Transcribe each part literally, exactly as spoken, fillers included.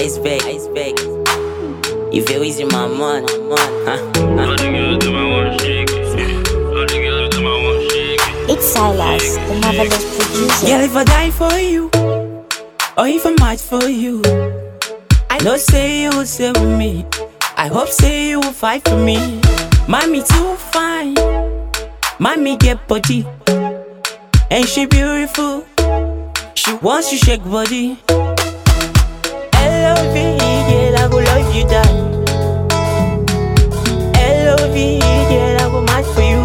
Iceberg, iceberg. You feel easy, my man, huh? huh? It's Silas, the marvelous producer. Girl, if I die for you, or if I might for you, I know say you will stay with me. I hope say you will fight for me. Mommy too fine, mommy get body, and she beautiful. She wants to shake body. L O V E, girl, I go love you die. L O V E, girl, I go mad for you.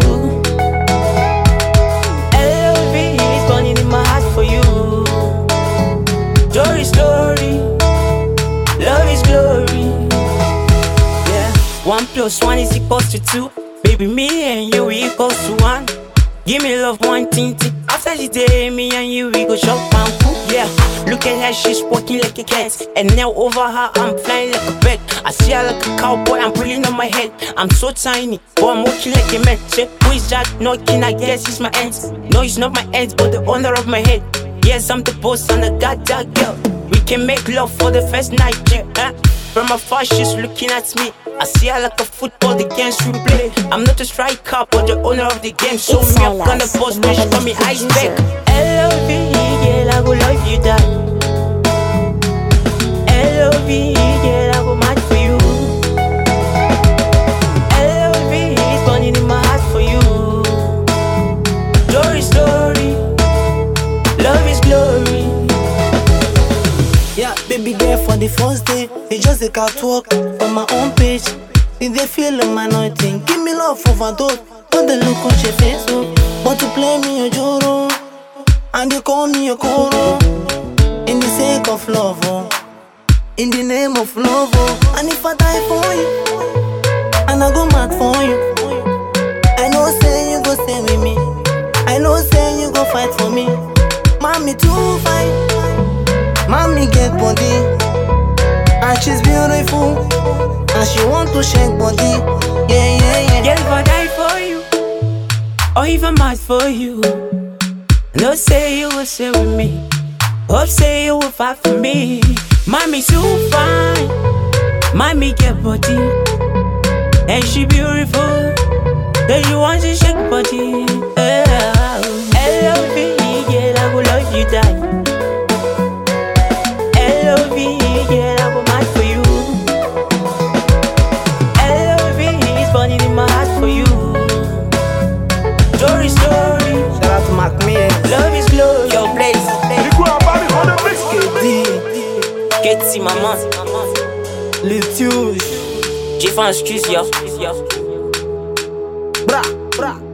L O V E is burning in my heart for you. Story, story, love is glory. Yeah, one plus one is equals to two. Baby, me and you we equals to one. Give me love one thing. After the day, me and you we go shop and cook. Yeah, look at her, she's walking like a cat. And now over her, I'm flying like a bird. I see her like a cowboy, I'm pulling on my head. I'm so tiny, but I'm walking like a man. Say, who is that knocking? I guess it's my aunt. No, it's not my aunt, but the owner of my head. Yes, I'm the boss and I got that girl. We can make love for the first night, yeah. Huh? From afar, she's looking at me. I see her like a football, the games we play. I'm not a striker, but the owner of the game. So It's me, I'm gonna Silas, boss the me, she call me marvelous Iceberg. producer. L O V E, girl, I go love you die. L O V E, girl, I go mad for you. L O V E is burning in my heart for you. Story, story, love is glory. Yeah, baby girl, for the first day, it's just a catwalk on my own page. If they feel my nothing, give me love overdose. Don't they look on your face, oh. Want to play me a joro, and they call me a coro. In the sake of love, oh. In the name of love, oh. And if I die for you, and I go mad for you, I know say you go stay with me. I know say you go fight for me. Mommy too fine, mommy get body, and she's beautiful, and she want to shake body. Yeah, yeah, yeah. Girl, if I die for you, or if I'm mad for you, no say you will stay with me. Hope say you will fight for me. Mommy too fine, mommy get body, and she beautiful. Then you want to shake body. Yeah. L O V E, girl, I will love you die. L O V E, girl, I go mad for you. L O V E is burning in my heart for you. Story, story, Shout out to Mac Me, love is glory. Your place, K D, Ketty, maman. Lituge, J-Fan Streets, yo. bra, bra.